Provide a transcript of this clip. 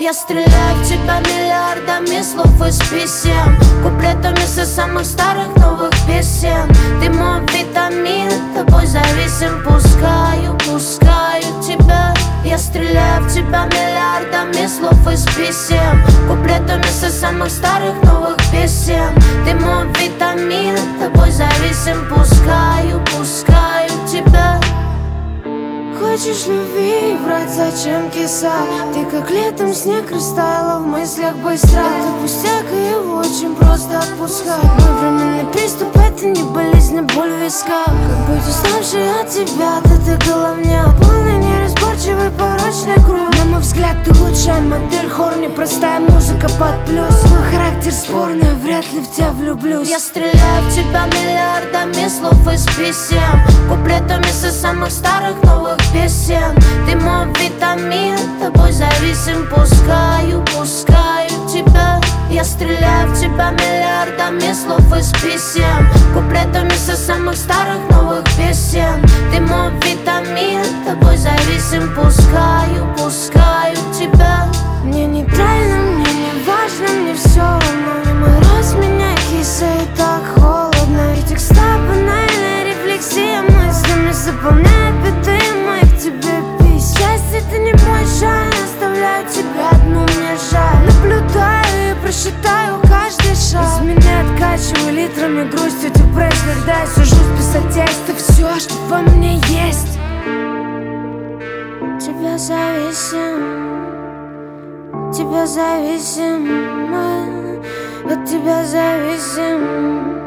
Я стреляю в тебя миллиардами слов из писем, куплетами со самых старых новых песен. Ты мой витамин, тобой зависим. Пускаю тебя. Я стреляю в тебя миллиардами слов из писем, куплетами со самых старых новых песен. Ты мой витамин, тобой зависим. Пускаю тебя. Хочешь любви, врать зачем киса? Ты как летом снег растаяла в мыслях быстро. Это пустяк, и его очень просто отпускать. Мой временный приступ — это не болезнь, а боль в висках. Как быть уставшей от тебя, да ты головня, полный неразборчивый порочный круг. На мой взгляд, ты лучшая модель, хор, непростая музыка под плюс. Твой характер спорный, вряд ли в тебя влюблюсь. Я стреляю в тебя миллиардами слов из писем, куплетами со самых старых новых песен. Ты мой витамин, тобой зависим. Пускаю тебя. Я стреляю в тебя миллиардами слов из писем, куплетами со самых старых новых песен. Ты мой витамин, тобой зависим. Пускаю тебя. Мне нейтрально, мне не важно, мне все равно. Не мороз меня, киса, и так холодно. И текста банальная рефлексия мыслями заполняет биты мои к тебе пись. Счастье — это не мой шаг, оставляю тебя одну, мне жаль. Наблюдаю и просчитаю каждый шаг. Из меня откачиваю литрами грустью депрессию. Когда я сужусь писать тексты, все, что во мне есть. Тебя зависим, от тебя зависим.